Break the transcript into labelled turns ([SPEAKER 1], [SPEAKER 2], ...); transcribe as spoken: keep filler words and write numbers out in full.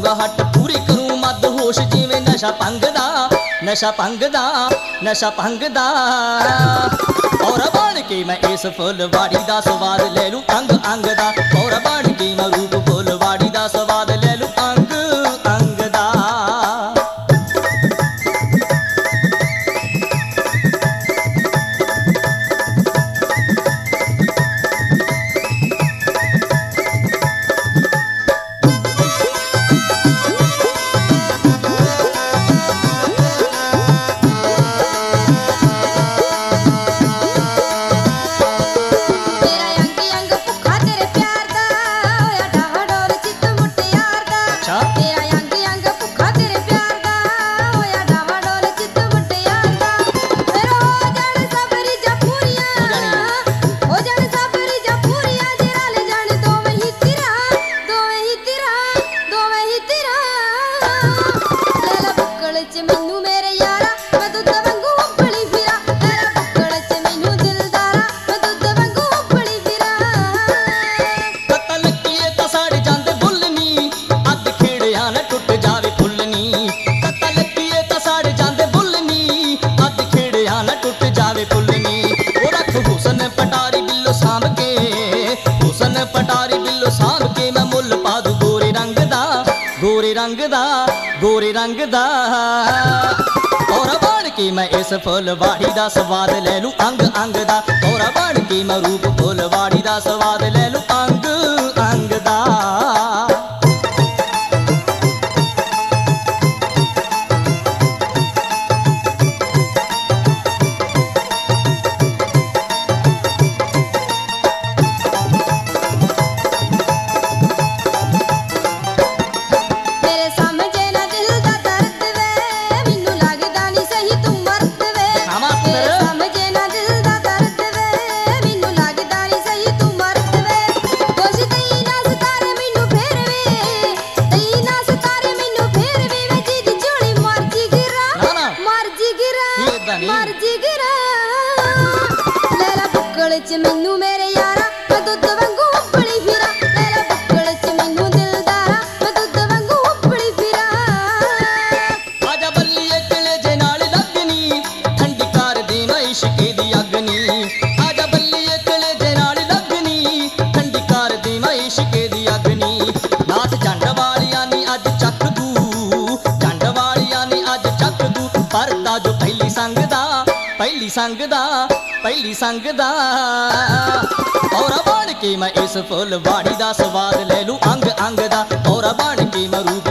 [SPEAKER 1] ਕਰੂੰਗਾ ਹੱਟ ਪੂਰੀ ਕਰੂੰ ਮਦ ਹੋਸ਼ ਜਿਵੇਂ ਨਸ਼ਾ ਭੰਗ ਦਾ ਨਸ਼ਾ ਭੰਗ ਦਾ ਨਸ਼ਾ ਭੰਗ ਦਾ ਔਰ ਬਣ ਕੇ ਮੈਂ ਇਸ ਫੁੱਲਵਾੜੀ ਦਾ ਸਵਾਦ ਲੈ ਲੂੰ ਅੰਗ ਅੰਗ ਦਾ ਔਰ ਬਣ ਕੇ ਮੈਂ ਰੂਪ ਫੁੱਲਵਾੜੀ ਦਾ ਸਵਾਦ ਲੈ ਲੂੰ ਅੰਗ ਅੰਗ ਦਾ पटारी बिल्लो सांभ के मैं मुल पा दूं गोरे रंग दा गोरे रंग दा गोरे रंग दा और बन के मैं इस फुलवाड़ी दा स्वाद ले लूं अंग अंग दा और बन के मैं रूप फुलवाड़ी दा स्वाद ले लूं अंग अंग दा
[SPEAKER 2] मैनू मेरे यारा मैं दुध वांगू उबली फिरा मेरा बुक्कड़ च मैनू दिलदारा मैं दुध वांगू उबली फिरा
[SPEAKER 1] आजा बल्लीए कलेजे नाल लगनी ठंडी कर दी मैं इश्के दी अग्नी आजा बल्लीए कलेजे नाल लगनी ठंडी कर दी मैं इश्के दी अग्नि नाथ जंड वालियां नी अज चक दू जंड वालियां नी अज चक दू परदा जो पहली संग दा पहली संग दा पहली संग दा और बन के मैं इस फुलवाड़ी दा स्वाद ले लूं अंग अंग दा और बन के मैं रूप